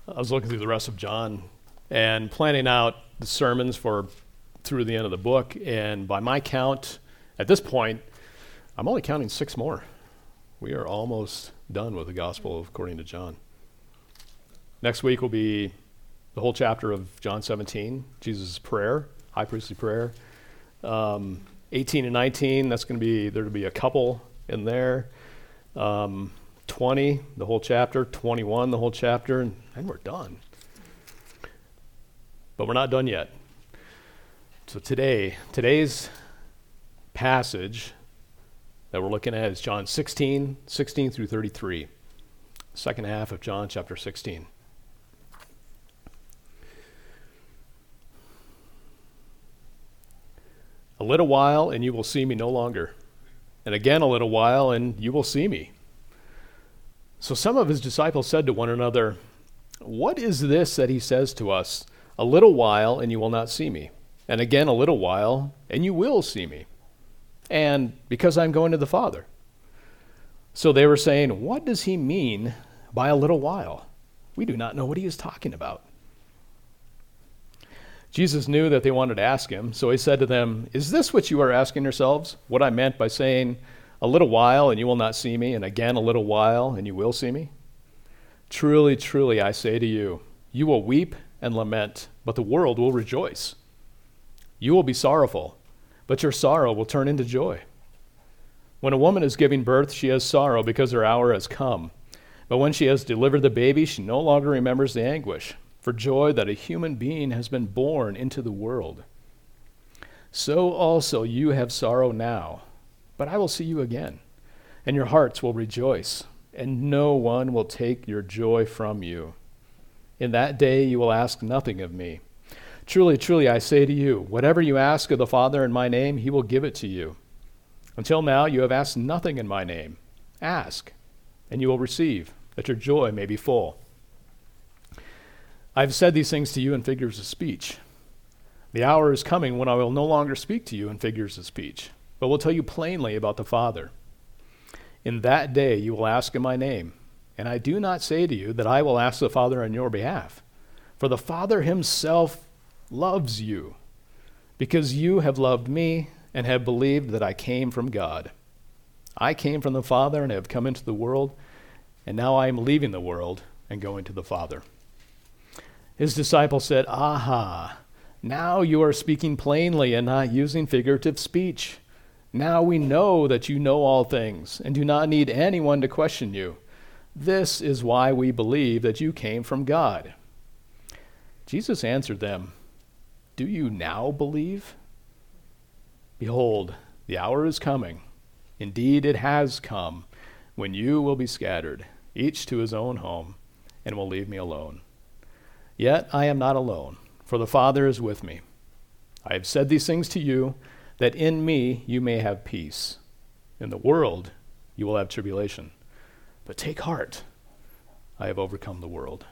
I was looking through the rest of John and planning out the sermons for through the end of the book, and by my count, at this point, I'm only counting 6 more. We are almost done with the Gospel according to John. Next week will be the whole chapter of John 17, Jesus' prayer, high priestly prayer. 18 and 19, there'll be a couple in there. 20, the whole chapter. 21, the whole chapter, and we're done. But we're not done yet. So today's passage that we're looking at is John 16 through 33. Second half of John chapter 16. A little while, and you will see me no longer. And again a little while, and you will see me. So some of his disciples said to one another, "What is this that he says to us? A little while, and you will not see me. And again a little while, and you will see me. And because I'm going to the Father." So they were saying, "What does he mean by a little while? We do not know what he is talking about." Jesus knew that they wanted to ask him, so he said to them, "Is this what you are asking yourselves? What I meant by saying, 'A little while, and you will not see me, and again a little while, and you will see me'? Truly, truly, I say to you, you will weep and lament, but the world will rejoice. You will be sorrowful, but your sorrow will turn into joy. When a woman is giving birth, she has sorrow because her hour has come. But when she has delivered the baby, she no longer remembers the anguish for joy that a human being has been born into the world. So also you have sorrow now, but I will see you again, and your hearts will rejoice, and no one will take your joy from you. In that day you will ask nothing of me. Truly, truly, I say to you, whatever you ask of the Father in my name, he will give it to you. Until now you have asked nothing in my name. Ask, and you will receive, that your joy may be full. I have said these things to you in figures of speech. The hour is coming when I will no longer speak to you in figures of speech, but will tell you plainly about the Father. In that day you will ask in my name, and I do not say to you that I will ask the Father on your behalf, for the Father himself loves you, because you have loved me and have believed that I came from God. I came from the Father and have come into the world, and now I am leaving the world and going to the Father." His disciples said, "Aha, now you are speaking plainly and not using figurative speech. Now we know that you know all things and do not need anyone to question you. This is why we believe that you came from God." Jesus answered them, "Do you now believe? Behold, the hour is coming. Indeed, it has come, when you will be scattered, each to his own home, and will leave me alone. Yet I am not alone, for the Father is with me. I have said these things to you, that in me you may have peace. In the world you will have tribulation. But take heart, I have overcome the world."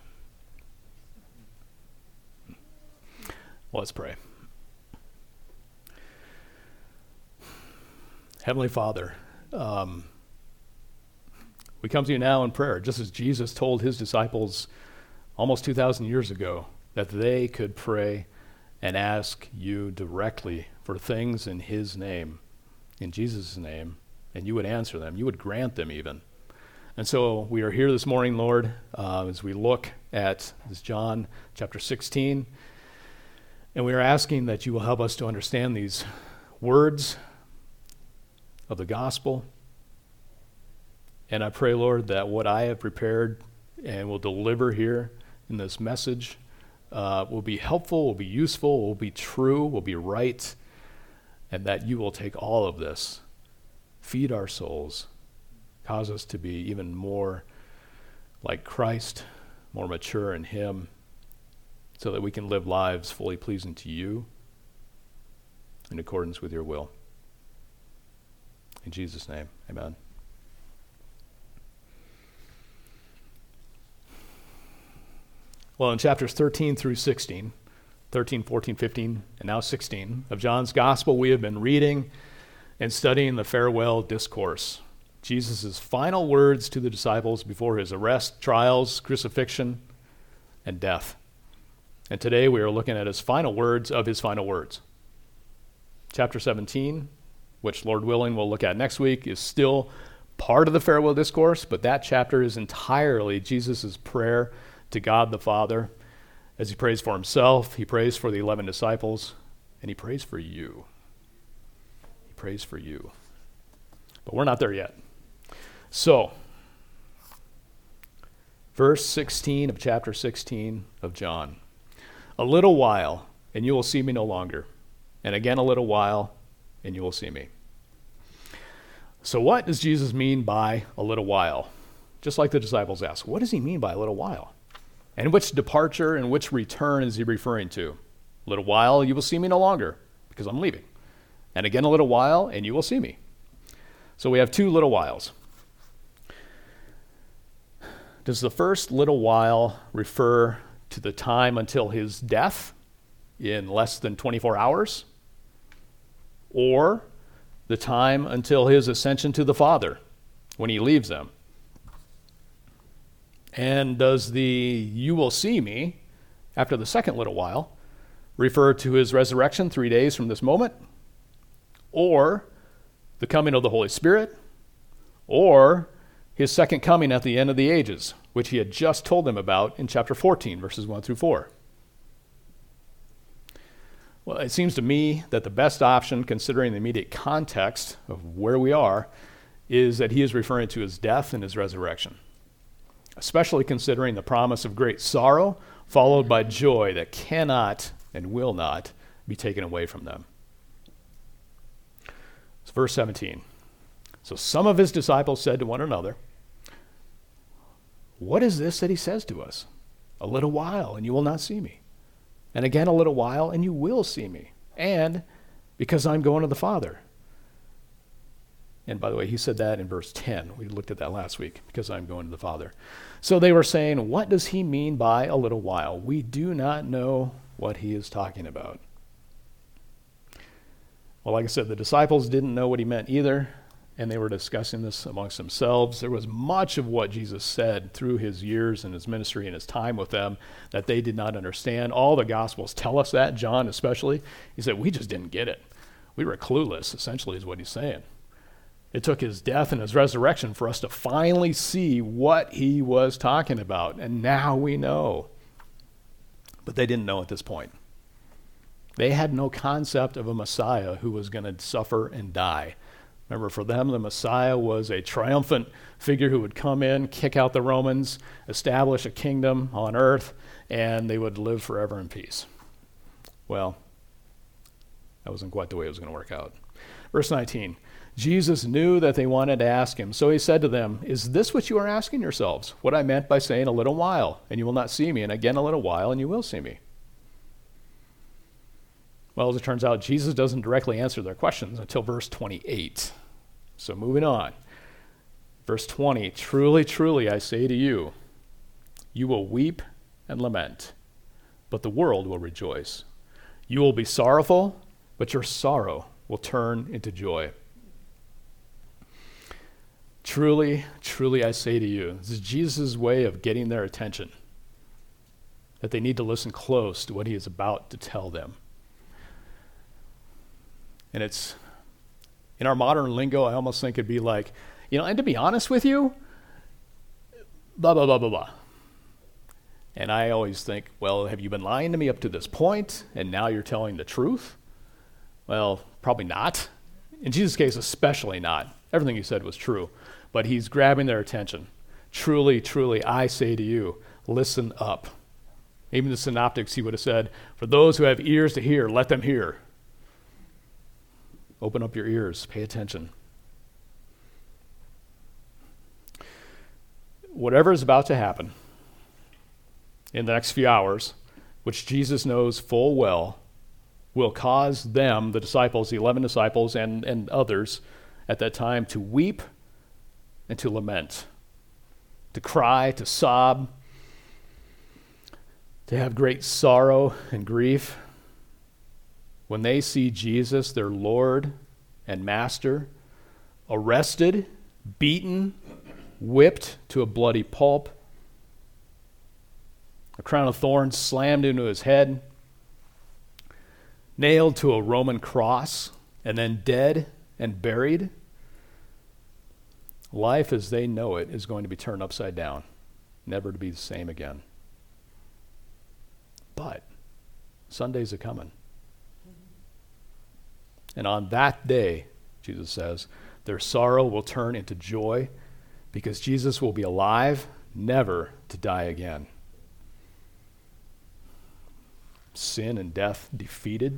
Let's pray. Heavenly Father, we come to you now in prayer, just as Jesus told his disciples almost 2,000 years ago that they could pray and ask you directly for things in his name, in Jesus' name, and you would answer them. You would grant them even. And so we are here this morning, Lord, as we look at this John chapter 16, and we are asking that you will help us to understand these words of the gospel. And I pray, Lord, that what I have prepared and will deliver here in this message will be helpful, will be useful, will be true, will be right, and that you will take all of this, feed our souls, cause us to be even more like Christ, more mature in him, so that we can live lives fully pleasing to you in accordance with your will. In Jesus' name, amen. Well, in chapters 13 through 16, 13, 14, 15, and now 16 of John's Gospel, we have been reading and studying the farewell discourse, Jesus' final words to the disciples before his arrest, trials, crucifixion, and death. And today we are looking at his final words of his final words. Chapter 17, which Lord willing we'll look at next week, is still part of the farewell discourse, but that chapter is entirely Jesus' prayer to God the Father as he prays for himself, he prays for the 11 disciples, and he prays for you. He prays for you. But we're not there yet. So, verse 16 of chapter 16 of John. A little while, and you will see me no longer. And again a little while, and you will see me. So what does Jesus mean by a little while? Just like the disciples asked, what does he mean by a little while? And which departure and which return is he referring to? A little while, you will see me no longer, because I'm leaving. And again a little while, and you will see me. So we have two little whiles. Does the first little while refer to the time until his death in less than 24 hours? Or the time until his ascension to the Father when he leaves them? And does the you will see me after the second little while refer to his resurrection 3 days from this moment? Or the coming of the Holy Spirit? Or his second coming at the end of the ages, which he had just told them about in chapter 14, verses 1 through 4? Well, it seems to me that the best option, considering the immediate context of where we are, is that he is referring to his death and his resurrection, especially considering the promise of great sorrow followed by joy that cannot and will not be taken away from them. It's verse 17. So some of his disciples said to one another, what is this that he says to us? A little while, and you will not see me. And again a little while, and you will see me. And because I'm going to the Father. And by the way, he said that in verse 10. We looked at that last week, because I'm going to the Father. So they were saying, what does he mean by a little while? We do not know what he is talking about. Well, like I said, the disciples didn't know what he meant either, and they were discussing this amongst themselves. There was much of what Jesus said through his years and his ministry and his time with them that they did not understand. All the Gospels tell us that, John especially. He said, we just didn't get it. We were clueless, essentially, is what he's saying. It took his death and his resurrection for us to finally see what he was talking about, and now we know. But they didn't know at this point. They had no concept of a Messiah who was going to suffer and die. Remember, for them, the Messiah was a triumphant figure who would come in, kick out the Romans, establish a kingdom on earth, and they would live forever in peace. Well, that wasn't quite the way it was going to work out. Verse 19, Jesus knew that they wanted to ask him, so he said to them, is this what you are asking yourselves? What I meant by saying a little while, and you will not see me, and again a little while, and you will see me. Well, as it turns out, Jesus doesn't directly answer their questions until verse 28. So moving on. Verse 20, truly, truly, I say to you, you will weep and lament, but the world will rejoice. You will be sorrowful, but your sorrow will turn into joy. Truly, truly, I say to you, this is Jesus' way of getting their attention, that they need to listen close to what he is about to tell them. And it's, in our modern lingo, I almost think it'd be like, and to be honest with you, blah, blah, blah, blah, blah. And I always think, well, have you been lying to me up to this point, and now you're telling the truth? Well, probably not. In Jesus' case, especially not. Everything he said was true. But he's grabbing their attention. Truly, truly, I say to you, listen up. Even the synoptics, he would have said, for those who have ears to hear, let them hear. Open up your ears, pay attention. Whatever is about to happen in the next few hours, which Jesus knows full well, will cause them, the disciples, the 11 disciples, and others at that time to weep and to lament, to cry, to sob, to have great sorrow and grief when they see Jesus, their Lord and Master, arrested, beaten, whipped to a bloody pulp, a crown of thorns slammed into his head, nailed to a Roman cross, and then dead and buried. Life as they know it is going to be turned upside down, never to be the same again. But Sunday's a-coming. And on that day, Jesus says, their sorrow will turn into joy because Jesus will be alive, never to die again. Sin and death defeated.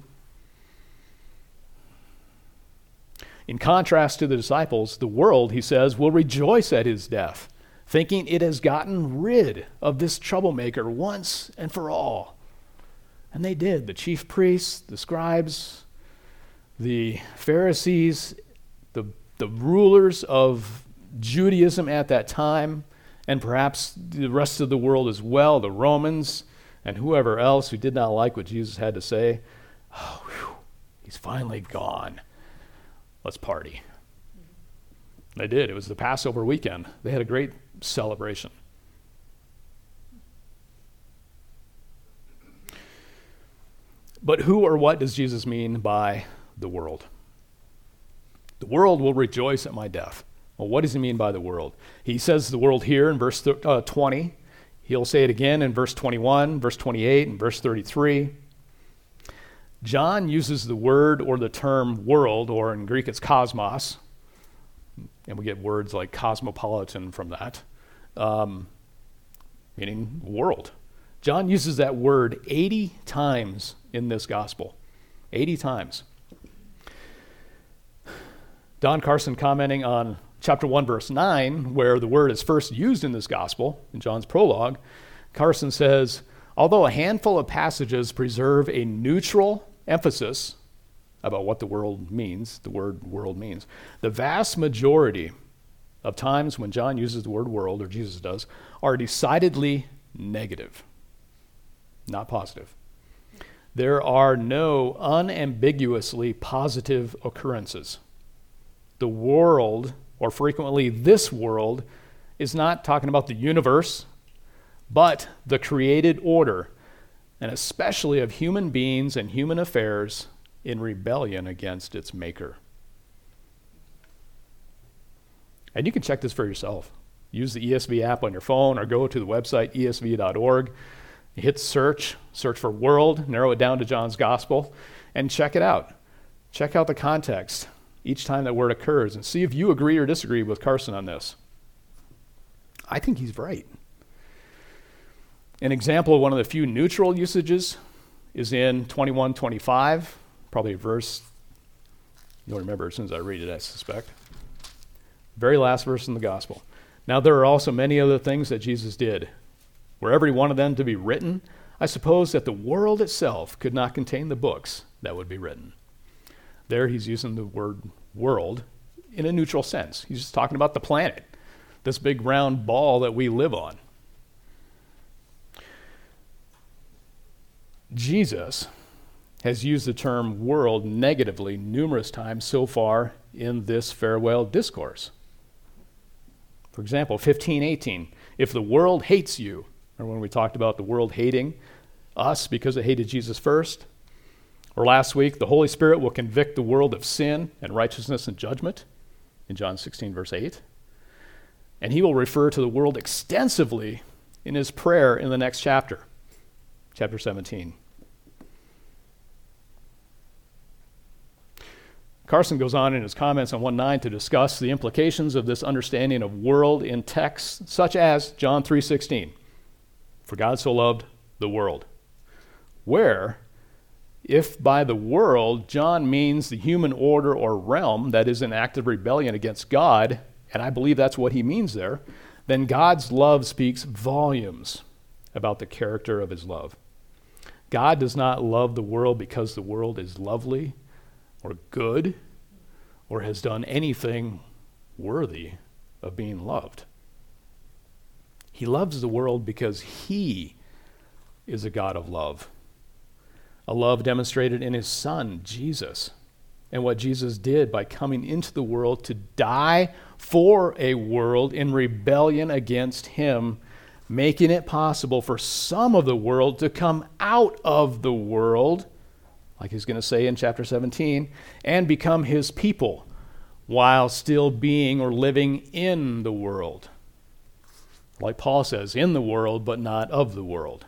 In contrast to the disciples, the world, he says, will rejoice at his death, thinking it has gotten rid of this troublemaker once and for all. And they did. The chief priests, the scribes, the Pharisees, the rulers of Judaism at that time, and perhaps the rest of the world as well, the Romans and whoever else who did not like what Jesus had to say. Oh, whew, he's finally gone. Let's party. They did. It was the Passover weekend. They had a great celebration. But who or what does Jesus mean by the world? The world will rejoice at my death. Well, what does he mean by the world? He says the world here in verse 20. He'll say it again in verse 21, verse 28, and verse 33. John uses the word or the term world, or in Greek it's cosmos, and we get words like cosmopolitan from that, meaning world. John uses that word 80 times in this gospel. 80 times. Don Carson, commenting on chapter 1, verse 9, where the word is first used in this gospel, in John's prologue, Carson says, although a handful of passages preserve a neutral emphasis about what the word means, the vast majority of times when John uses the word world, or Jesus does, are decidedly negative, not positive. There are no unambiguously positive occurrences. The world, or frequently this world, is not talking about the universe, but the created order, and especially of human beings and human affairs in rebellion against its maker. And you can check this for yourself. Use the ESV app on your phone or go to the website esv.org. Hit search for world, narrow it down to John's gospel, and check it out. Check out the context each time that word occurs and see if you agree or disagree with Carson on this. I think he's right. An example of one of the few neutral usages is in 21:25, probably a verse you'll remember as soon as I read it, I suspect. Very last verse in the gospel. Now there are also many other things that Jesus did. Were every one of them to be written, I suppose that the world itself could not contain the books that would be written. There he's using the word world in a neutral sense. He's just talking about the planet, this big round ball that we live on. Jesus has used the term world negatively numerous times so far in this farewell discourse. For example, 15:18, if the world hates you, or when we talked about the world hating us because it hated Jesus first, or last week, the Holy Spirit will convict the world of sin and righteousness and judgment in John 16, verse 8. And he will refer to the world extensively in his prayer in the next chapter, chapter 17. Carson goes on in his comments on 1:9 to discuss the implications of this understanding of world in texts such as John 3:16, for God so loved the world, where if by the world John means the human order or realm that is in active rebellion against God, and I believe that's what he means there, then God's love speaks volumes about the character of his love. God does not love the world because the world is lovely or good or has done anything worthy of being loved. He loves the world because he is a God of love. A love demonstrated in his Son, Jesus, and what Jesus did by coming into the world to die for a world in rebellion against him making it possible for some of the world to come out of the world, like he's going to say in chapter 17, and become his people while still being or living in the world. Like Paul says, in the world, but not of the world.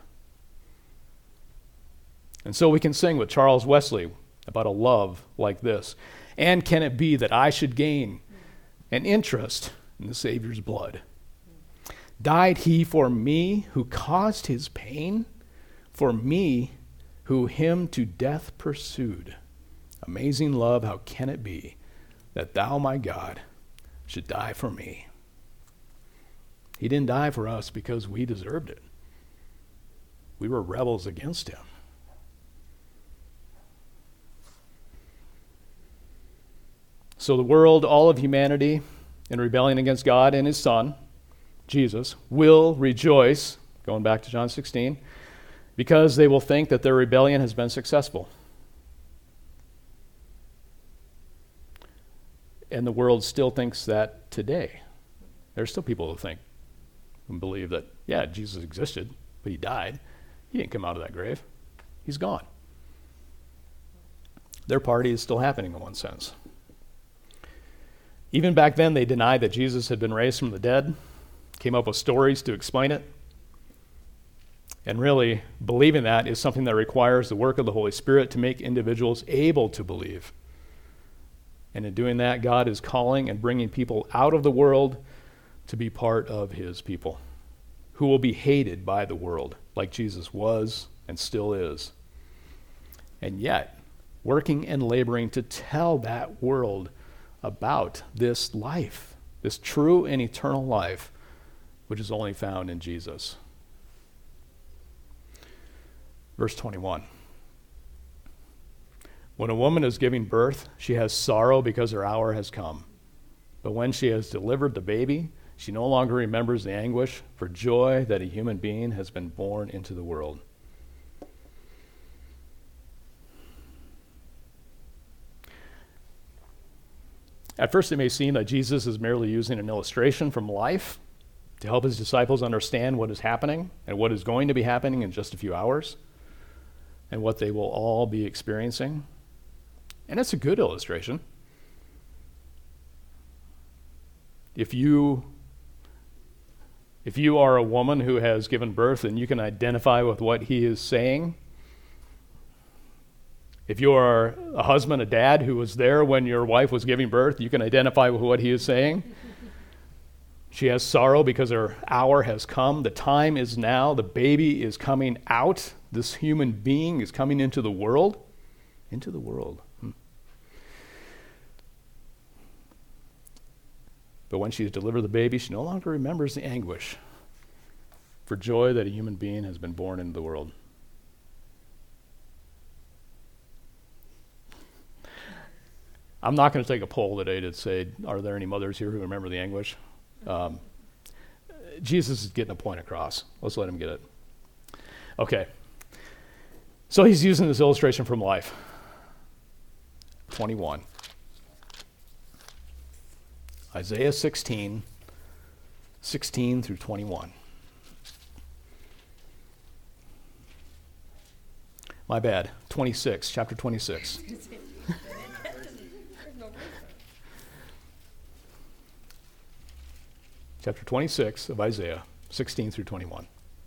And so we can sing with Charles Wesley about a love like this. And can it be that I should gain an interest in the Savior's blood? Died he for me who caused his pain? For me who him to death pursued? Amazing love, how can it be that thou, my God, should die for me? He didn't die for us because we deserved it. We were rebels against him. So the world, all of humanity, in rebellion against God and his Son, Jesus, will rejoice, going back to John 16, because they will think that their rebellion has been successful. And the world still thinks that today. There's still people who think and believe that, yeah, Jesus existed, but he died. He didn't come out of that grave. He's gone. Their party is still happening in one sense. Even back then, they denied that Jesus had been raised from the dead, came up with stories to explain it. And really, believing that is something that requires the work of the Holy Spirit to make individuals able to believe. And in doing that, God is calling and bringing people out of the world to be part of his people, who will be hated by the world, like Jesus was and still is. And yet, working and laboring to tell that world about this life, this true and eternal life, which is only found in Jesus. Verse 21. When a woman is giving birth, she has sorrow because her hour has come. But when she has delivered the baby, she no longer remembers the anguish for joy that a human being has been born into the world. At first, it may seem that Jesus is merely using an illustration from life to help his disciples understand what is happening and what is going to be happening in just a few hours and what they will all be experiencing. And it's a good illustration. If you are a woman who has given birth and you can identify with what he is saying, if you are a husband, a dad who was there when your wife was giving birth, you can identify with what he is saying. She has sorrow because her hour has come. The time is now. The baby is coming out. This human being is coming into the world. Into the world. But when she has delivered the baby, she no longer remembers the anguish for joy that a human being has been born into the world. I'm not going to take a poll today to say, are there any mothers here who remember the anguish? Jesus is getting a point across. Let's let him get it. Okay. So he's using this illustration from life. 21. Isaiah 16 through 21. My bad. 26, chapter 26. Chapter 26 of Isaiah, 16 through 21.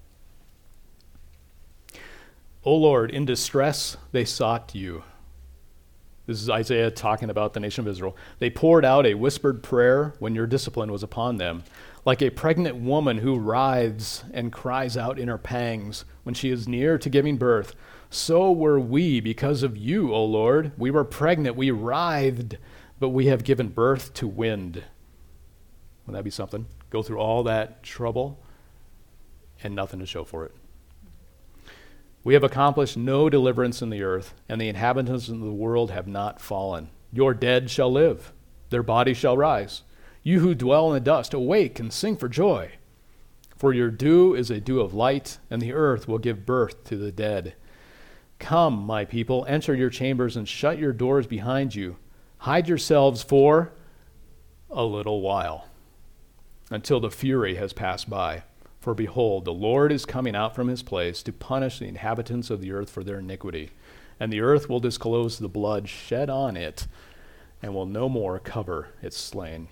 O Lord, in distress they sought you. This is Isaiah talking about the nation of Israel. They poured out a whispered prayer when your discipline was upon them, like a pregnant woman who writhes and cries out in her pangs when she is near to giving birth. So were we because of you, O Lord. We were pregnant, we writhed, but we have given birth to wind. Wouldn't that be something? Go through all that trouble and nothing to show for it. We have accomplished no deliverance in the earth, and the inhabitants of the world have not fallen. Your dead shall live, their bodies shall rise. You who dwell in the dust, awake and sing for joy. For your dew is a dew of light, and the earth will give birth to the dead. Come, my people, enter your chambers and shut your doors behind you. Hide yourselves for a little while, until the fury has passed by, For behold, the Lord is coming out from his place to punish the inhabitants of the earth for their iniquity. And the earth will disclose the blood shed on it, and will no more cover its slain.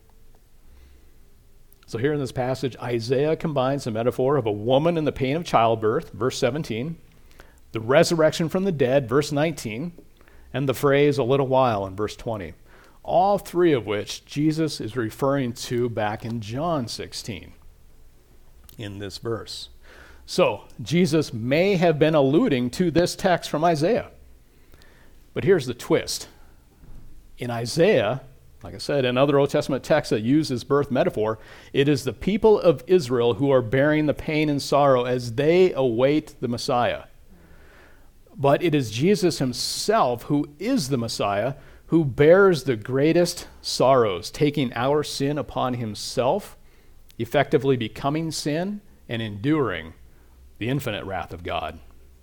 So here in this passage, Isaiah combines the metaphor of a woman in the pain of childbirth, verse 17, the resurrection from the dead, verse 19, and the phrase a little while in verse 20. All three of which Jesus is referring to back in John 16 in this verse. So Jesus may have been alluding to this text from Isaiah. But here's the twist. In Isaiah, like I said, in other Old Testament texts that use this birth metaphor, it is the people of Israel who are bearing the pain and sorrow as they await the Messiah. But it is Jesus himself who is the Messiah, who bears the greatest sorrows, taking our sin upon himself, effectively becoming sin and enduring the infinite wrath of God.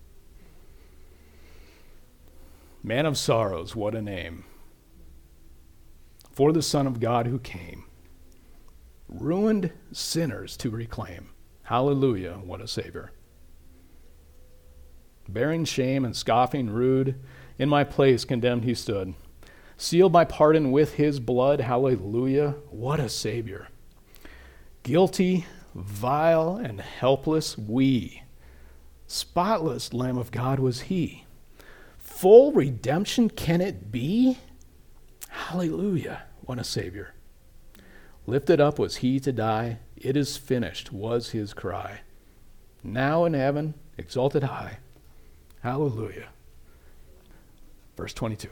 Man of sorrows, what a name. For the Son of God who came, ruined sinners to reclaim. Hallelujah, what a Savior. Bearing shame and scoffing rude, in my place condemned he stood. Sealed my pardon with his blood. Hallelujah, what a Savior. Guilty, vile, and helpless we. Spotless Lamb of God was he. Full redemption can it be? Hallelujah, what a Savior. Lifted up was he to die. It is finished was his cry. Now in heaven, exalted high. Hallelujah. Verse 22.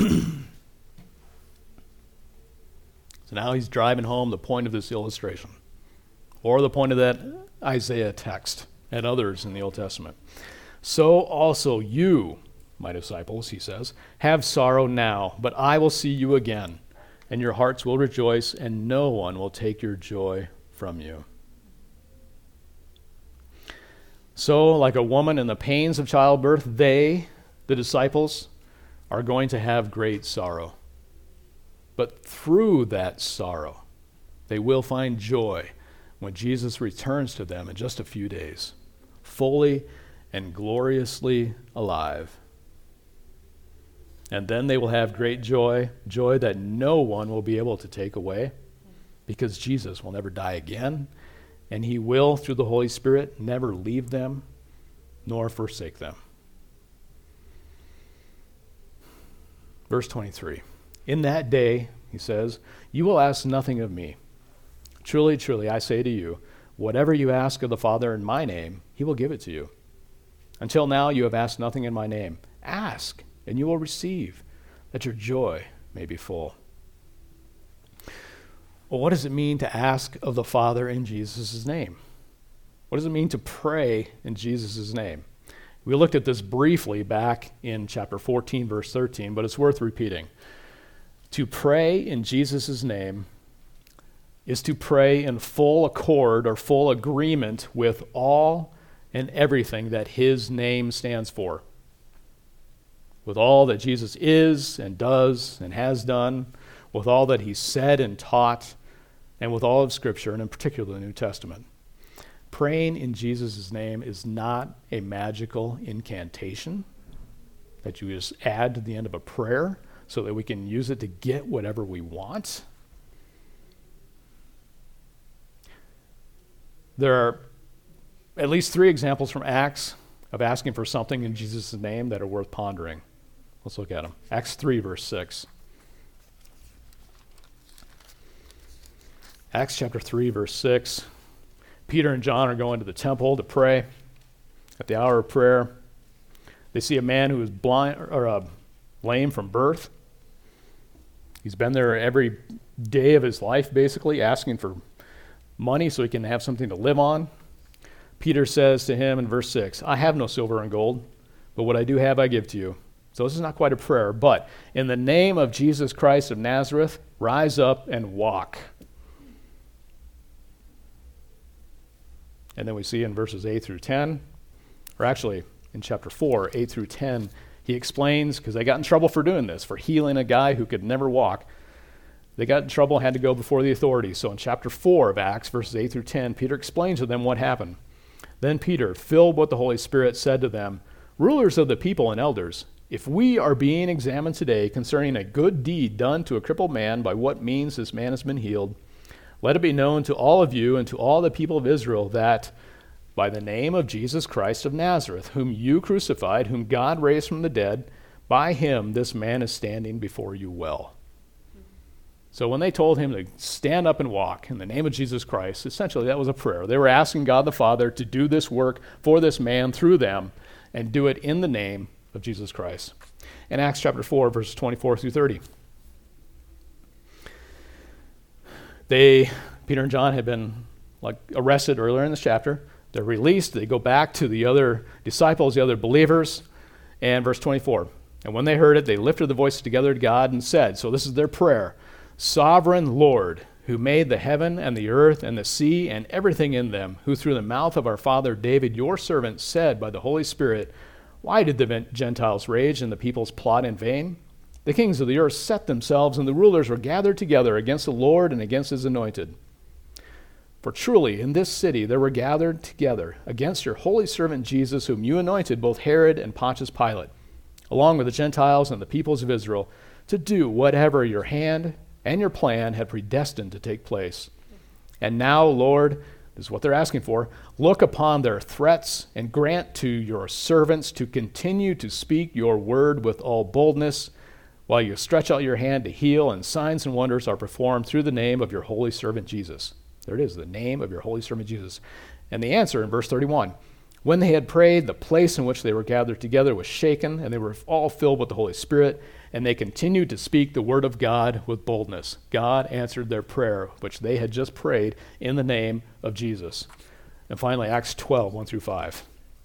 So now he's driving home the point of this illustration, or the point of that Isaiah text and others in the Old Testament. So also you, my disciples, he says, have sorrow now, but I will see you again, and your hearts will rejoice, and no one will take your joy from you. So, like a woman in the pains of childbirth, they, the disciples, are going to have great sorrow. But through that sorrow, they will find joy when Jesus returns to them in just a few days, fully and gloriously alive. And then they will have great joy, joy that no one will be able to take away, because Jesus will never die again, and he will, through the Holy Spirit, never leave them nor forsake them. Verse 23. In that day, he says, you will ask nothing of me. Truly, truly, I say to you, whatever you ask of the Father in my name, he will give it to you. Until now, you have asked nothing in my name. Ask, and you will receive, that your joy may be full. Well, what does it mean to ask of the Father in Jesus' name? What does it mean to pray in Jesus' name? We looked at this briefly back in chapter 14, verse 13, but it's worth repeating. To pray in Jesus' name is to pray in full accord or full agreement with all and everything that his name stands for. With all that Jesus is and does and has done, with all that he said and taught, and with all of Scripture, and in particular the New Testament. Praying in Jesus' name is not a magical incantation that you just add to the end of a prayer so that we can use it to get whatever we want. There are at least 3 examples from Acts of asking for something in Jesus' name that are worth pondering. Let's look at them. Acts 3, verse 6. Acts chapter 3, verse 6. Peter and John are going to the temple to pray. At the hour of prayer, they see a man who is blind or lame from birth. He's been there every day of his life, basically, asking for money so he can have something to live on. Peter says to him in verse 6, I have no silver and gold, but what I do have I give to you. So this is not quite a prayer, but in the name of Jesus Christ of Nazareth, rise up and walk. And then we see in verses 8 through 10, or actually in chapter 4, 8 through 10, he explains, because they got in trouble for doing this, for healing a guy who could never walk. they got in trouble and had to go before the authorities. So in chapter 4 of Acts, verses 8 through 10, Peter explains to them what happened. Then Peter, filled with the Holy Spirit, said to them, "Rulers of the people and elders, if we are being examined today concerning a good deed done to a crippled man, by what means this man has been healed, let it be known to all of you and to all the people of Israel that by the name of Jesus Christ of Nazareth, whom you crucified, whom God raised from the dead, by him this man is standing before you well." So when they told him to stand up and walk in the name of Jesus Christ, essentially that was a prayer. They were asking God the Father to do this work for this man through them and do it in the name of Jesus Christ. In Acts chapter 4, verses 24 through 30. Peter and John had been arrested earlier in this chapter. They're released. They go back to the other disciples, the other believers. And verse 24, and when they heard it, they lifted the voices together to God and said, so this is their prayer, "Sovereign Lord, who made the heaven and the earth and the sea and everything in them, who through the mouth of our father David, your servant, said by the Holy Spirit, why did the Gentiles rage and the peoples plot in vain? The kings of the earth set themselves, and the rulers were gathered together against the Lord and against his anointed. For truly in this city there were gathered together against your holy servant Jesus, whom you anointed, both Herod and Pontius Pilate, along with the Gentiles and the peoples of Israel, to do whatever your hand and your plan had predestined to take place. And now, Lord," this is what they're asking for, "look upon their threats and grant to your servants to continue to speak your word with all boldness, while you stretch out your hand to heal, and signs and wonders are performed through the name of your holy servant Jesus." There it is, the name of your holy servant Jesus. And the answer in verse 31, when they had prayed, the place in which they were gathered together was shaken, and they were all filled with the Holy Spirit, and they continued to speak the word of God with boldness. God answered their prayer, which they had just prayed in the name of Jesus. And finally, Acts 12, 1 through 5.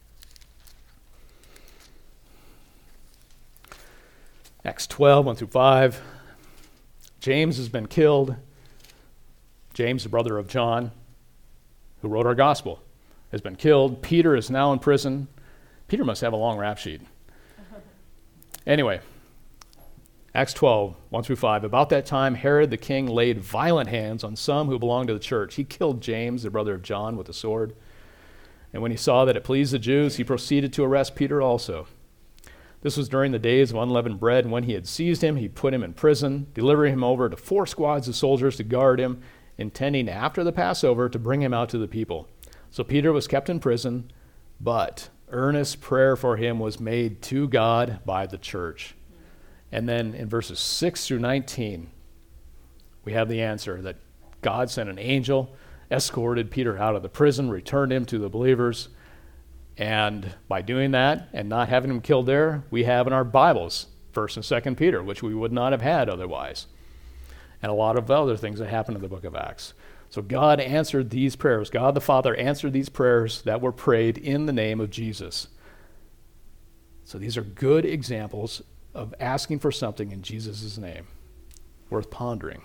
Acts 12, 1 through 5. James has been killed. James, the brother of John, who wrote our gospel, has been killed. Peter is now in prison. Peter must have a long rap sheet. Anyway, Acts 12, 1 through 5. About that time, Herod the king laid violent hands on some who belonged to the church. He killed James, the brother of John, with a sword. And when he saw that it pleased the Jews, he proceeded to arrest Peter also. This was during the days of unleavened bread, and when he had seized him, he put him in prison, delivering him over to 4 squads of soldiers to guard him, intending after the Passover to bring him out to the people. So Peter was kept in prison, but earnest prayer for him was made to God by the church. And then in verses 6 through 19, we have the answer that God sent an angel, escorted Peter out of the prison, returned him to the believers, and by doing that and not having him killed there, we have in our Bibles 1st and 2nd Peter, which we would not have had otherwise, and a lot of other things that happen in the book of Acts. So God answered these prayers. God the Father answered these prayers that were prayed in the name of Jesus. So these are good examples of asking for something in Jesus' name, worth pondering.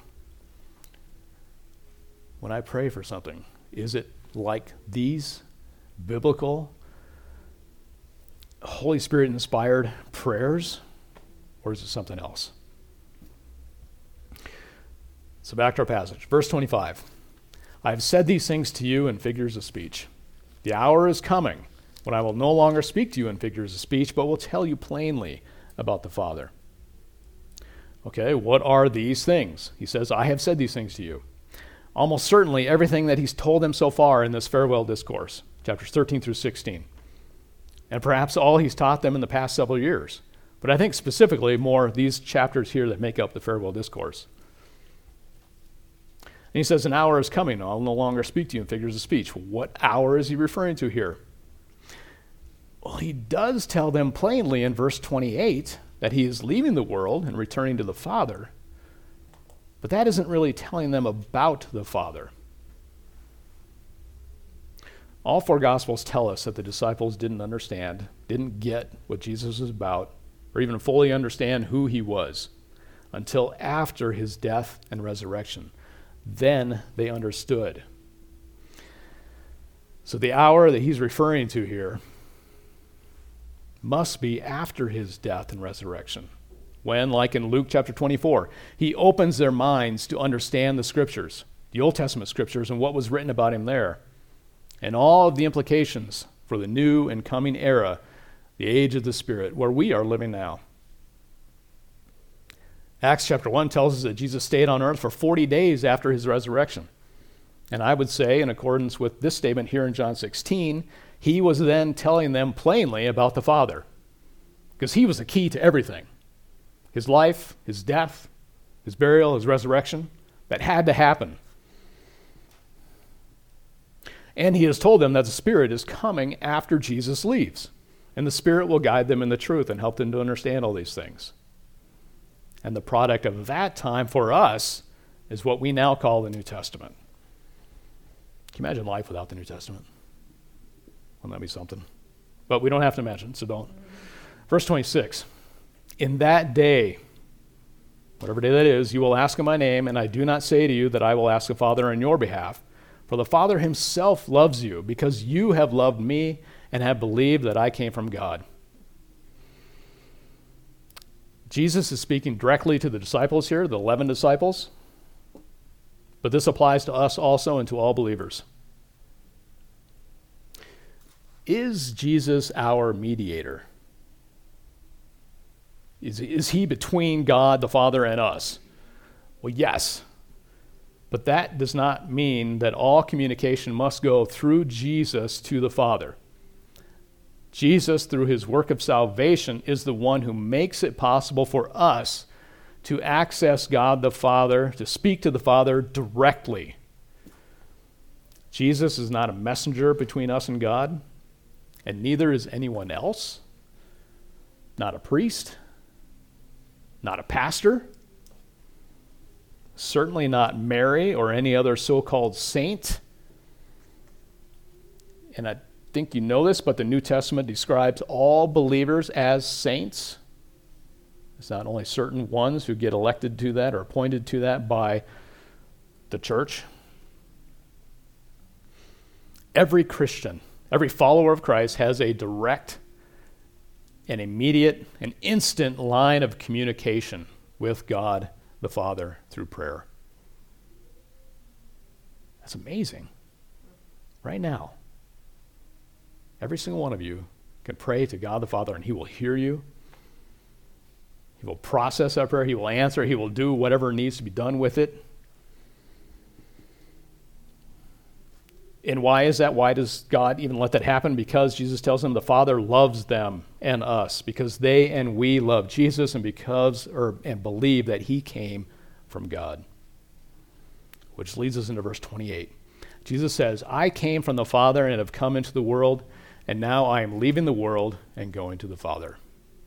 When I pray for something, is it like these biblical, Holy Spirit-inspired prayers, or is it something else? So back to our passage. Verse 25. I have said these things to you in figures of speech. The hour is coming when I will no longer speak to you in figures of speech, but will tell you plainly about the Father. Okay, what are these things? He says, I have said these things to you. Almost certainly everything that he's told them so far in this farewell discourse, chapters 13 through 16. And perhaps all he's taught them in the past several years. But I think specifically more these chapters here that make up the farewell discourse. And he says, an hour is coming. I'll no longer speak to you in figures of speech. What hour is he referring to here? Well, he does tell them plainly in verse 28 that he is leaving the world and returning to the Father. But that isn't really telling them about the Father. All 4 Gospels tell us that the disciples didn't understand, didn't get what Jesus was about, or even fully understand who he was until after his death and resurrection. Then they understood. So the hour that he's referring to here must be after his death and resurrection. when, like in Luke chapter 24, he opens their minds to understand the scriptures, the Old Testament scriptures, and what was written about him there, and all of the implications for the new and coming era, the age of the Spirit, where we are living now. Acts chapter 1 tells us that Jesus stayed on earth for 40 days after his resurrection. And I would say, in accordance with this statement here in John 16, he was then telling them plainly about the Father, because he was the key to everything. His life, his death, his burial, his resurrection, that had to happen. And he has told them that the Spirit is coming after Jesus leaves. And the Spirit will guide them in the truth and help them to understand all these things. And the product of that time for us is what we now call the New Testament. Can you imagine life without the New Testament? Wouldn't that be something? But we don't have to imagine, so don't. Verse 26, in that day, whatever day that is, you will ask in my name, and I do not say to you that I will ask the Father on your behalf, for the Father himself loves you, because you have loved me and have believed that I came from God. Jesus is speaking directly to the disciples here, the 11 disciples, but this applies to us also and to all believers. Is Jesus our mediator? Is he between God the Father and us? Well, yes. But that does not mean that all communication must go through Jesus to the Father. Jesus, through his work of salvation, is the one who makes it possible for us to access God the Father, to speak to the Father directly. Jesus is not a messenger between us and God, and neither is anyone else. Not a priest, not a pastor, certainly not Mary or any other so-called saint. And I think you know this, but the New Testament describes all believers as saints. It's not only certain ones who get elected to that or appointed to that by the church. Every Christian, every follower of Christ has a direct and immediate and instant line of communication with God the Father through prayer. That's amazing. Right now, every single one of you can pray to God the Father, and he will hear you. He will process that prayer. He will answer. He will do whatever needs to be done with it. And why is that? Why does God even let that happen? Because Jesus tells them the Father loves them and us, because they and we love Jesus and believe that he came from God. Which leads us into verse 28. Jesus says, I came from the Father and have come into the world, and now I am leaving the world and going to the Father.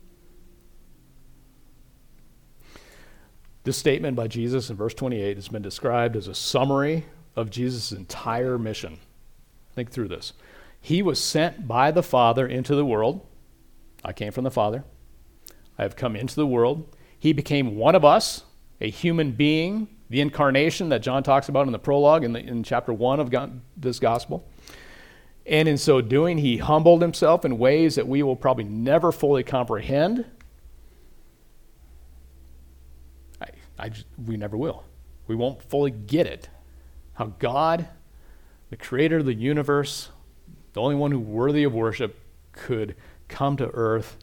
This statement by Jesus in verse 28 has been described as a summary of Jesus' entire mission. Think through this. He was sent by the Father into the world. I came from the Father. I have come into the world. He became one of us, a human being, the incarnation that John talks about in the prologue in chapter 1 of this gospel. And in so doing, he humbled himself in ways that we will probably never fully comprehend. We never will. We won't fully get it. How God, the creator of the universe, the only one who worthy of worship, could come to earth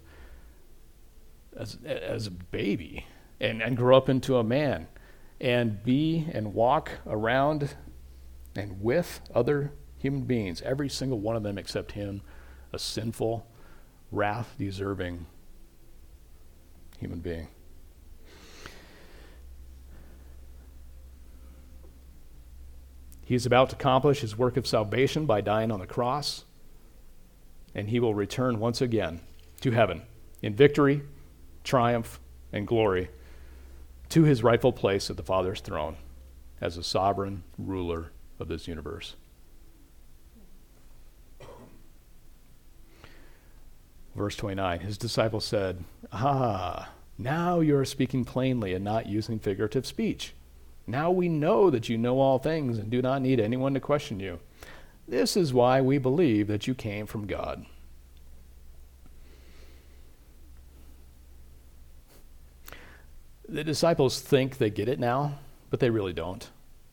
as a baby and grow up into a man and be and walk around and with other human beings, every single one of them except him, a sinful, wrath-deserving human being. He is about to accomplish his work of salvation by dying on the cross, and he will return once again to heaven in victory, triumph, and glory to his rightful place at the Father's throne as the sovereign ruler of this universe. Verse 29, his disciples said, now you are speaking plainly and not using figurative speech. Now we know that you know all things and do not need anyone to question you. This is why we believe that you came from God. The disciples think they get it now, but they really don't.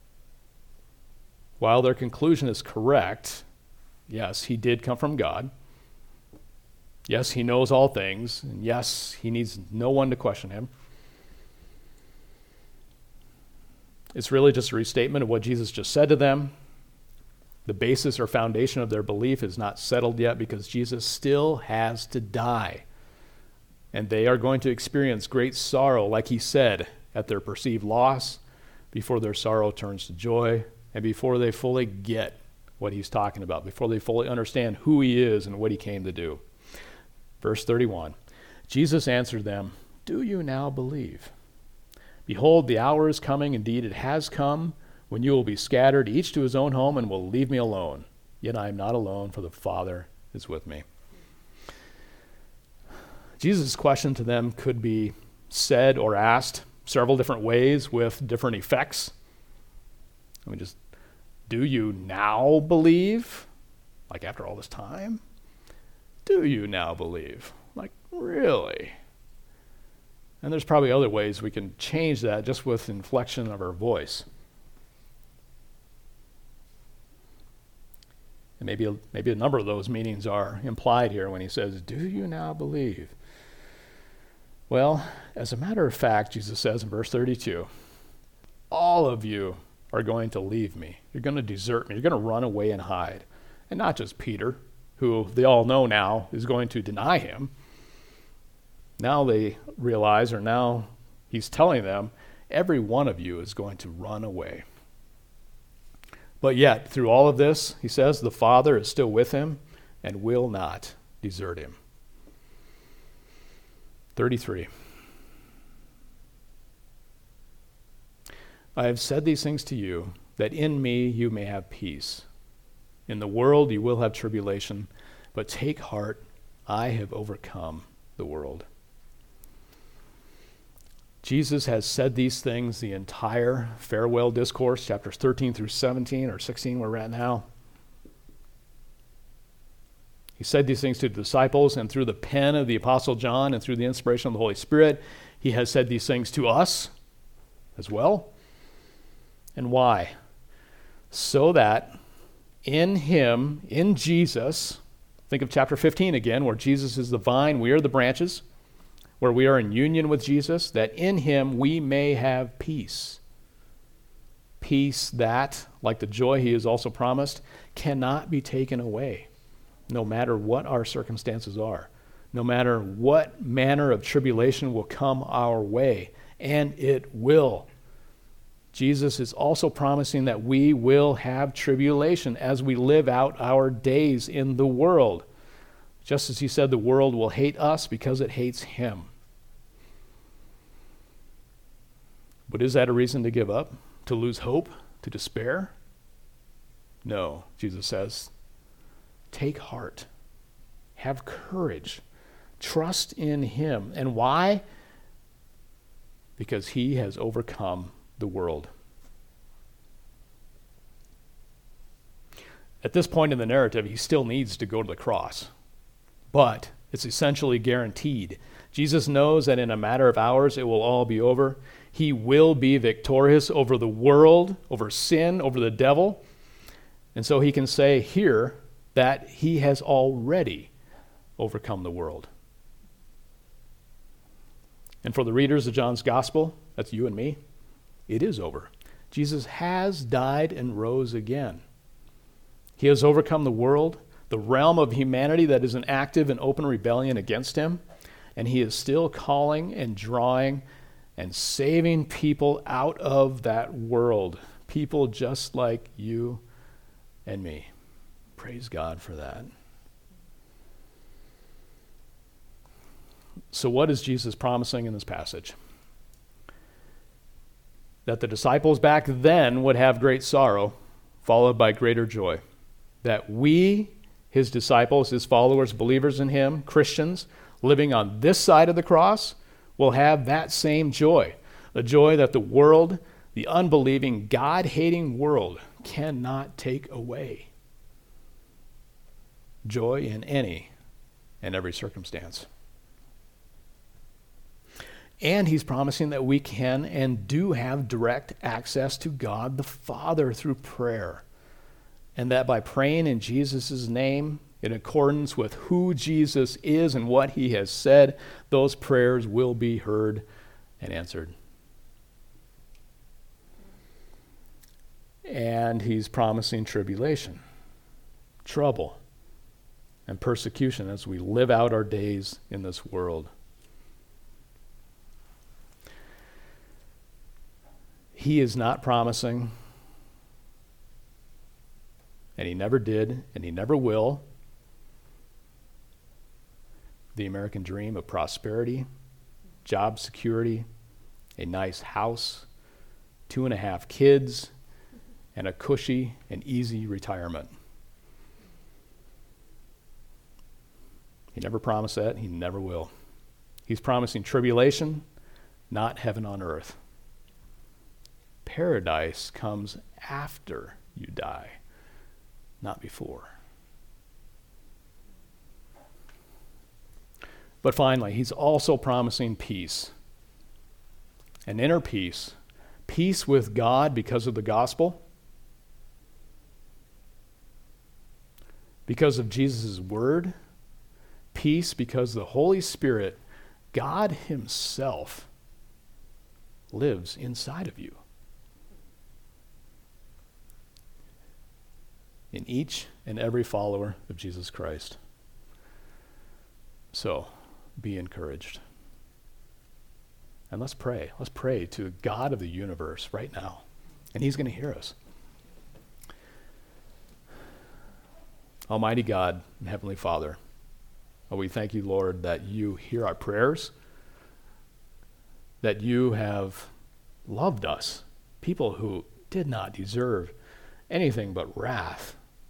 While their conclusion is correct, yes, he did come from God. Yes, he knows all things. And yes, he needs no one to question him. It's really just a restatement of what Jesus just said to them. The basis or foundation of their belief is not settled yet because Jesus still has to die. And they are going to experience great sorrow, like he said, at their perceived loss, before their sorrow turns to joy, and before they fully get what he's talking about, before they fully understand who he is and what he came to do. Verse 31, Jesus answered them, "Do you now believe? Behold, the hour is coming, indeed it has come, when you will be scattered, each to his own home, and will leave me alone. Yet I am not alone, for the Father is with me." Jesus' question to them could be said or asked several different ways with different effects. I mean, just, do you now believe? Like, after all this time? Do you now believe? Like, really? And there's probably other ways we can change that just with inflection of our voice. And maybe a number of those meanings are implied here when he says, "Do you now believe?" Well, as a matter of fact, Jesus says in verse 32, all of you are going to leave me. You're going to desert me. You're going to run away and hide. And not just Peter, who they all know now is going to deny him. Now they realize, or now he's telling them, every one of you is going to run away. But yet, through all of this, he says, the Father is still with him and will not desert him. 33. I have said these things to you, that in me you may have peace. In the world you will have tribulation, but take heart, I have overcome the world. Jesus has said these things the entire farewell discourse, chapters 13 through 17, or 16 where we're at now. He said these things to the disciples, and through the pen of the Apostle John and through the inspiration of the Holy Spirit, he has said these things to us as well. And why? So that in him, in Jesus, think of chapter 15 again, where Jesus is the vine, we are the branches, where we are in union with Jesus, that in him we may have peace. Peace that, like the joy he has also promised, cannot be taken away, no matter what our circumstances are, no matter what manner of tribulation will come our way, and it will. Jesus is also promising that we will have tribulation as we live out our days in the world. Just as he said, the world will hate us because it hates him. But is that a reason to give up, to lose hope, to despair? No, Jesus says. Take heart. Have courage. Trust in him. And why? Because he has overcome the world. At this point in the narrative, he still needs to go to the cross. But it's essentially guaranteed. Jesus knows that in a matter of hours it will all be over. He will be victorious over the world, over sin, over the devil. And so he can say here that he has already overcome the world. And for the readers of John's gospel, that's you and me, it is over. Jesus has died and rose again. He has overcome the world, the realm of humanity that is in active and open rebellion against him, and he is still calling and drawing and saving people out of that world, people just like you and me. Praise God for that. So what is Jesus promising in this passage? That the disciples back then would have great sorrow, followed by greater joy. That we, his disciples, his followers, believers in him, Christians, living on this side of the cross, will have that same joy. The joy that the world, the unbelieving, God-hating world, cannot take away. Joy in any and every circumstance. And he's promising that we can and do have direct access to God the Father through prayer. And that by praying in Jesus' name, in accordance with who Jesus is and what he has said, those prayers will be heard and answered. And he's promising tribulation, trouble, and persecution as we live out our days in this world. He is not promising, and he never did, and he never will, the American dream of prosperity, job security, a nice house, 2.5 kids, and a cushy and easy retirement. He never promised that. He never will. He's promising tribulation, not heaven on earth. Paradise comes after you die, not before. But finally, he's also promising peace, an inner peace, peace with God because of the gospel, because of Jesus' word, peace because the Holy Spirit, God himself, lives inside of you. In each and every follower of Jesus Christ. So, be encouraged. And let's pray. Let's pray to the God of the universe right now. And he's going to hear us. Almighty God and Heavenly Father, we thank you, Lord, that you hear our prayers, that you have loved us, people who did not deserve anything but wrath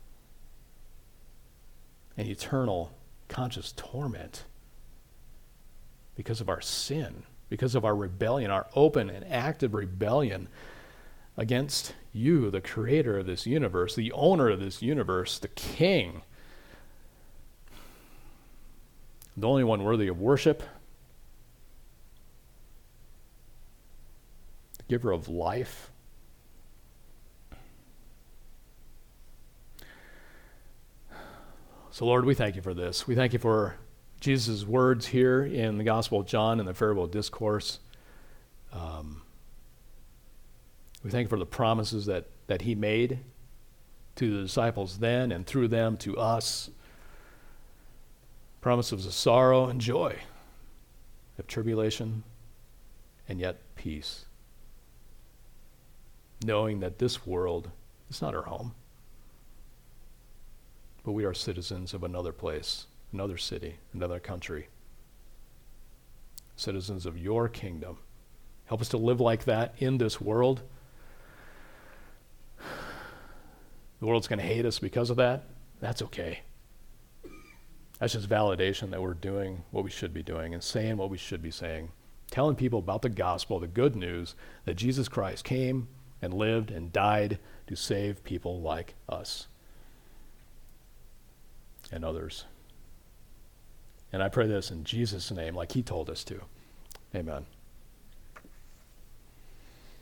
and eternal conscious torment because of our sin, because of our rebellion, our open and active rebellion against you, the creator of this universe, the owner of this universe, the king, the only one worthy of worship, the giver of life. So, Lord, we thank you for this. We thank you for Jesus' words here in the Gospel of John and the Farewell Discourse. We thank you for the promises that he made to the disciples then and through them to us. Promises of sorrow and joy, of tribulation, and yet peace. Knowing that this world is not our home, but we are citizens of another place, another city, another country. Citizens of your kingdom. Help us to live like that in this world. The world's going to hate us because of that. That's okay. That's just validation that we're doing what we should be doing and saying what we should be saying. Telling people about the gospel, the good news that Jesus Christ came and lived and died to save people like us and others. And I pray this in Jesus' name, like he told us to. Amen.